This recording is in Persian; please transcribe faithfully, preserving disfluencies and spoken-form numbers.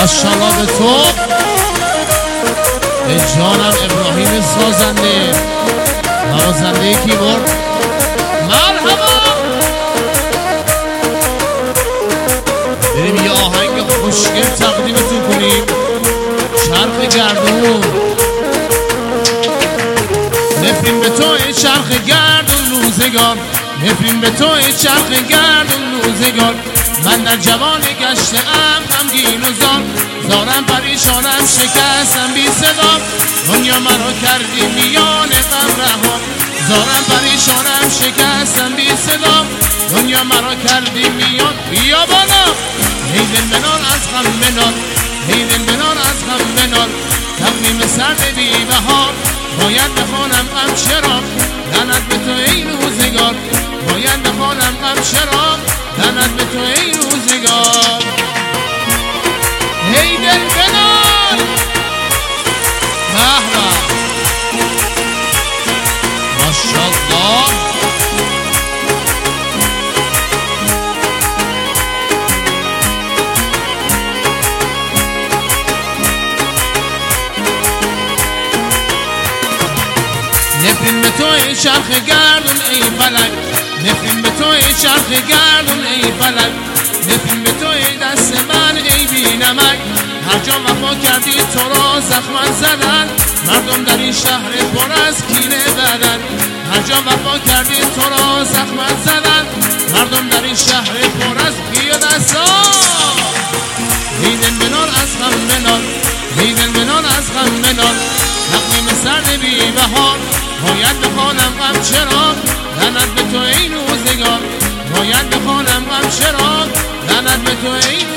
ماشاءالله به تو به جانم ابراهیم سازنده نوازنده کیبورد. مرحبا. بریم یه آهنگ خوشگل تقدیمتون کنیم. چرخ گردون نفرین به تو ای چرخ گردون روزگار، نفرین به تو ای چرخ گردون روزگار. من در جوان گشته ام غمگین و زار، زارم پریشانم شکستم بی صدا. دنیا مرا کردی میان غم رها، زارم پریشانم شکستم بی صدا. دنیا مرا کردی میان. بیا بالا ای دل بنال از غم بنال، ای دل بنال از غم بنال. تقویم سرد بی بهار باید بخوانم غم چرا، لعنت به تو ای روزگار. باید بخوانم غم چرا، لعنت به تو ای روزگار. ای دل بنال. به به ماشاءالله. نفرین به تو ای چرخ گردون ای فلک، نفرین به تو ای چرخ گردون ای فلک. نفرین به تو ای دست من ای بی نمک. هر جا وفا کردی تو را زخمت زدن، مردم در این شهر پر از کینه بدن. هر جا وفا کردی تو را زخمت زدن، مردم در این شهر پر از بیا دستا. ای دل بنال از غم بنال، ای دل بنال از غم بنال. تقویم سرد بی بهار باید بخوانم غم چرا، لعنت به تو ای روزگار. باید بخوانم غم چرا، لعنت به تو ای